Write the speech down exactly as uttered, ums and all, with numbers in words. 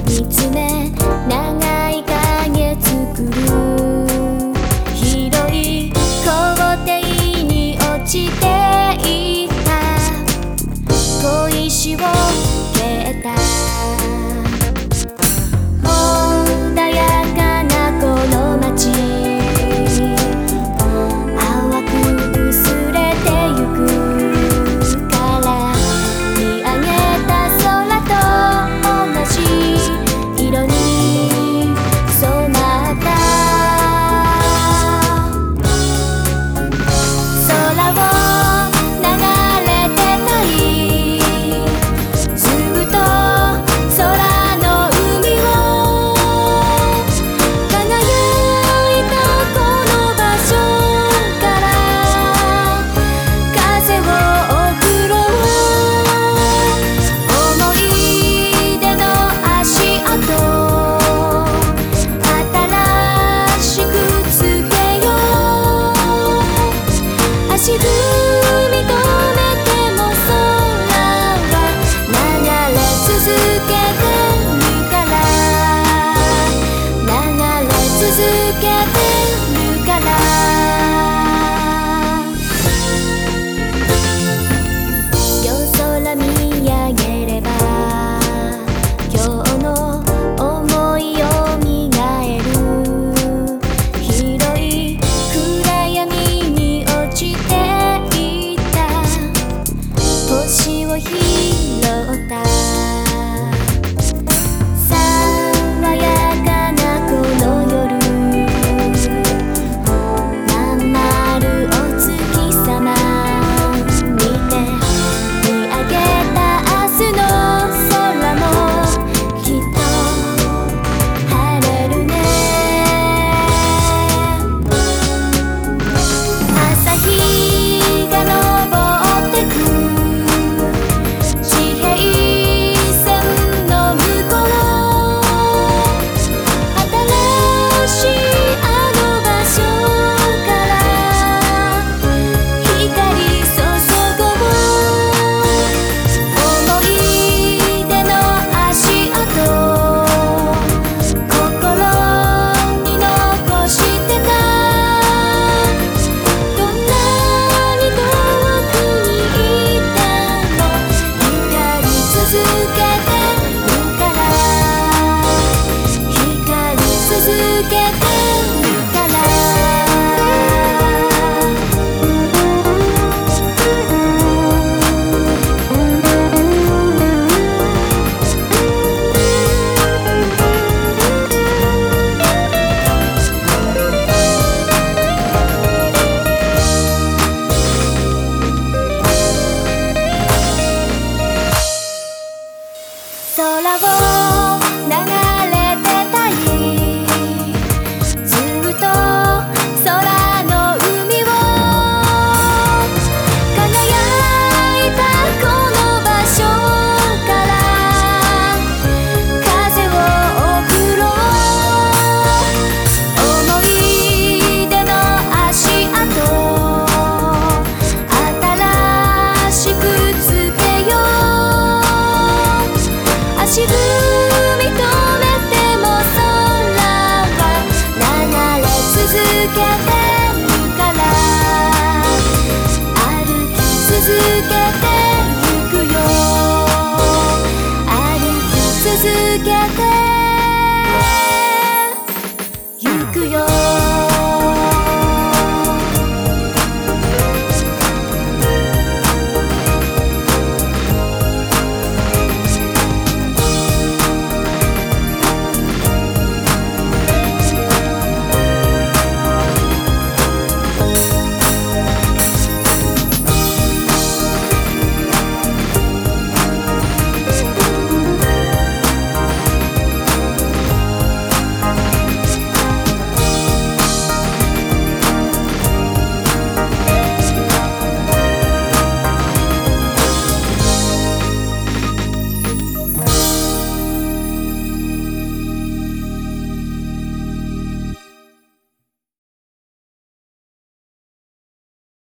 見つめ長い影作る広い校庭に落ちていた小石を蹴った穏やかなこの街淡く薄れてゆくから見上げた空と同じ色に染まった空を流れてたいずっと空の海を輝いたこの場所から風を送ろう思い出の足跡新しくつけよう足踏み止めても空は流れ続けてるから流れ続けてるから夜空見上げれば今日の思いをみがえる広い暗闇に落ちていった星を拾った爽やかなこの夜まん丸お月さま見て見上げた明日の空もきっと晴れるね朝日が昇ってく地平線の向こう新しいあの場所から光注ごう思い出の足跡心に残してたどんなに遠くにいたの光り続けてるから光り続けてるから空を流れてたいずっと空の海を輝いたこの場所から風を送ろう思い出の足跡新しくつけよう足踏み止めても空は流れ続けてるから歩き続けてゆくよ歩き続けてゆくよ